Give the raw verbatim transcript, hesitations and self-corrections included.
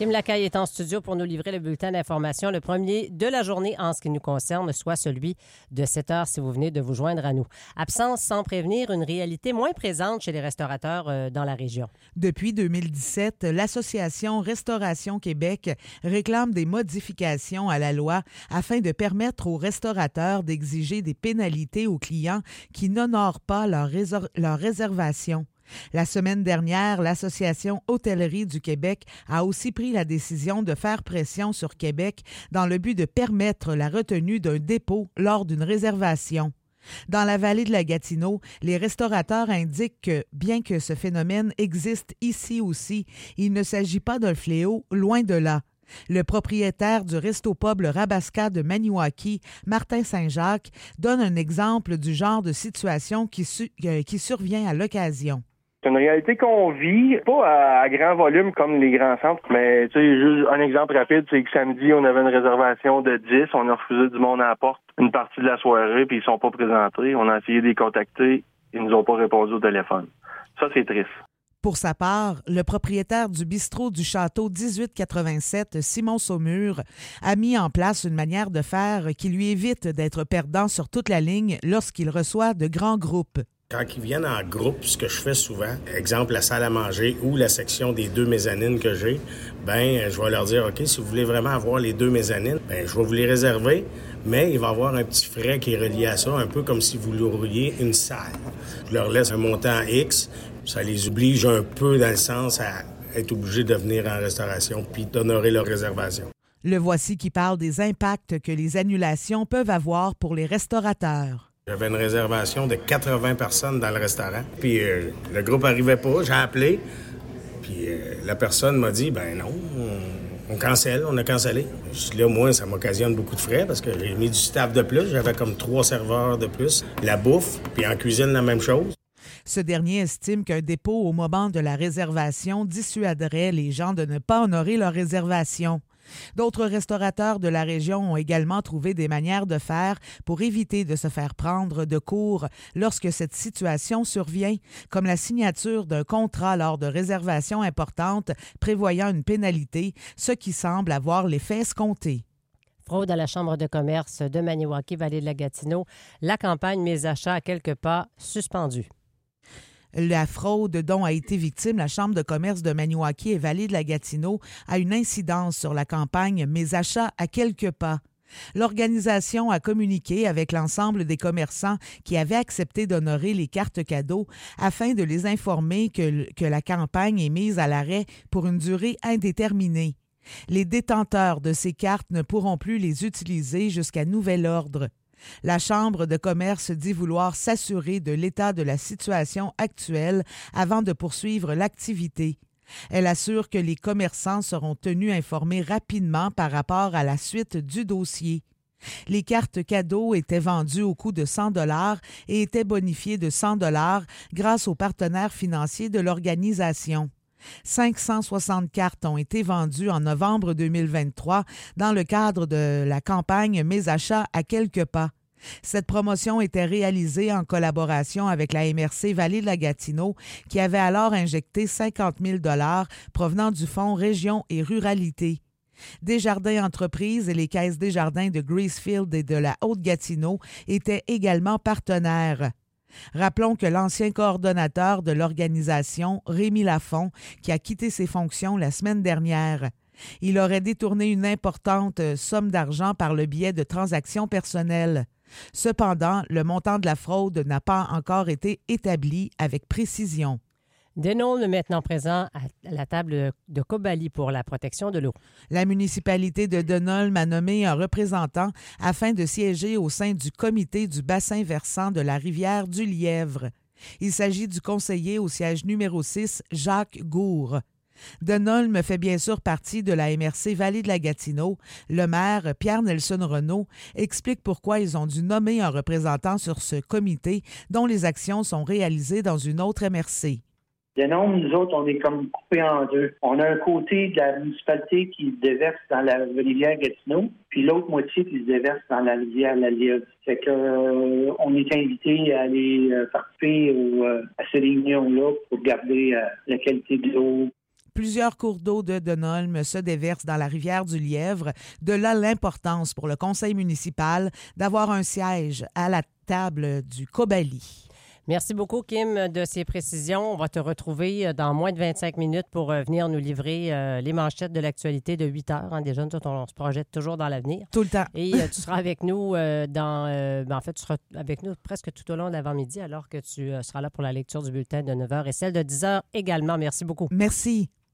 Kim Lacaille est en studio pour nous livrer le bulletin d'information, le premier de la journée en ce qui nous concerne, soit celui de sept heures si vous venez de vous joindre à nous. Absence sans prévenir, une réalité moins présente chez les restaurateurs euh, dans la région. Depuis deux mille dix-sept, l'Association Restauration Québec réclame des modifications à la loi afin de permettre aux restaurateurs d'exiger des pénalités aux clients qui n'honorent pas leur, résor- leur réservation. La semaine dernière, l'Association Hôtellerie du Québec a aussi pris la décision de faire pression sur Québec dans le but de permettre la retenue d'un dépôt lors d'une réservation. Dans la vallée de la Gatineau, les restaurateurs indiquent que, bien que ce phénomène existe ici aussi, il ne s'agit pas d'un fléau, loin de là. Le propriétaire du Resto-Pub Le Rabasca de Maniwaki, Martin Saint-Jacques, donne un exemple du genre de situation qui, su- euh, qui survient à l'occasion. C'est une réalité qu'on vit, pas à, à grand volume comme les grands centres, mais tu sais, juste un exemple rapide, c'est que samedi, on avait une réservation de dix, on a refusé du monde à la porte une partie de la soirée, puis ils sont pas présentés. On a essayé de les contacter, ils nous ont pas répondu au téléphone. Ça, c'est triste. Pour sa part, le propriétaire du bistrot du Château dix-huit quatre-vingt-sept, Simon Saumur, a mis en place une manière de faire qui lui évite d'être perdant sur toute la ligne lorsqu'il reçoit de grands groupes. Quand ils viennent en groupe, ce que je fais souvent, exemple la salle à manger ou la section des deux mezzanines que j'ai, ben je vais leur dire, OK, si vous voulez vraiment avoir les deux mezzanines, ben je vais vous les réserver, mais il va y avoir un petit frais qui est relié à ça, un peu comme si vous loueriez une salle. Je leur laisse un montant X, ça les oblige un peu dans le sens à être obligés de venir en restauration puis d'honorer leur réservation. Le voici qui parle des impacts que les annulations peuvent avoir pour les restaurateurs. J'avais une réservation de quatre-vingts personnes dans le restaurant. Puis euh, le groupe arrivait pas, j'ai appelé. Puis euh, la personne m'a dit, ben non, on, on cancelle, on a cancellé. Je dis là, moi, ça m'occasionne beaucoup de frais parce que j'ai mis du staff de plus. J'avais comme trois serveurs de plus. La bouffe, puis en cuisine, la même chose. Ce dernier estime qu'un dépôt au moment de la réservation dissuaderait les gens de ne pas honorer leur réservation. D'autres restaurateurs de la région ont également trouvé des manières de faire pour éviter de se faire prendre de court lorsque cette situation survient, comme la signature d'un contrat lors de réservations importantes prévoyant une pénalité, ce qui semble avoir l'effet escompté. Fraude à la Chambre de commerce de Maniwaki, vallée de la Gatineau. La campagne Mes achats à quelques pas suspendue. La fraude dont a été victime la Chambre de commerce de Maniwaki et Vallée de la Gatineau a une incidence sur la campagne Mes achats à quelques pas. L'organisation a communiqué avec l'ensemble des commerçants qui avaient accepté d'honorer les cartes cadeaux afin de les informer que, que la campagne est mise à l'arrêt pour une durée indéterminée. Les détenteurs de ces cartes ne pourront plus les utiliser jusqu'à nouvel ordre. La Chambre de commerce dit vouloir s'assurer de l'état de la situation actuelle avant de poursuivre l'activité. Elle assure que les commerçants seront tenus informés rapidement par rapport à la suite du dossier. Les cartes cadeaux étaient vendues au coût de cent dollars et étaient bonifiées de cent dollars grâce aux partenaires financiers de l'organisation. cinq cent soixante cartes ont été vendues en novembre deux mille vingt-trois dans le cadre de la campagne Mes achats à quelques pas. Cette promotion était réalisée en collaboration avec la M R C Vallée de la Gatineau qui avait alors injecté cinquante mille dollars provenant du Fonds Région et Ruralité. Desjardins Entreprises et les caisses Desjardins de Gracefield et de la Haute-Gatineau étaient également partenaires. Rappelons que l'ancien coordonnateur de l'organisation, Rémi Lafont, qui a quitté ses fonctions la semaine dernière, il aurait détourné une importante somme d'argent par le biais de transactions personnelles. Cependant, le montant de la fraude n'a pas encore été établi avec précision. Denolme maintenant présent à la table de Cobali pour la protection de l'eau. La municipalité de Denolme a nommé un représentant afin de siéger au sein du comité du bassin versant de la rivière du Lièvre. Il s'agit du conseiller au siège numéro six, Jacques Gour. Denolme fait bien sûr partie de la M R C Vallée de la Gatineau. Le maire, Pierre-Nelson Renaud, explique pourquoi ils ont dû nommer un représentant sur ce comité dont les actions sont réalisées dans une autre M R C. Denolme, nous autres, on est comme coupés en deux. On a un côté de la municipalité qui se déverse dans la rivière Gatineau, puis l'autre moitié qui se déverse dans la rivière La Lièvre. Fait que euh, on est invité à aller euh, participer au, euh, à ces réunions-là pour garder euh, la qualité de l'eau. Plusieurs cours d'eau de Denholm se déversent dans la rivière du Lièvre. De là l'importance pour le conseil municipal d'avoir un siège à la table du Cobali. Merci beaucoup, Kim, de ces précisions. On va te retrouver dans moins de vingt-cinq minutes pour venir nous livrer euh, les manchettes de l'actualité de huit heures. Hein. Déjà, nous, on se projette toujours dans l'avenir. Tout le temps. Et euh, tu seras avec nous euh, dans... Euh, ben, en fait, tu seras avec nous presque tout au long de l'avant-midi, alors que tu euh, seras là pour la lecture du bulletin de neuf heures et celle de dix heures également. Merci beaucoup. Merci.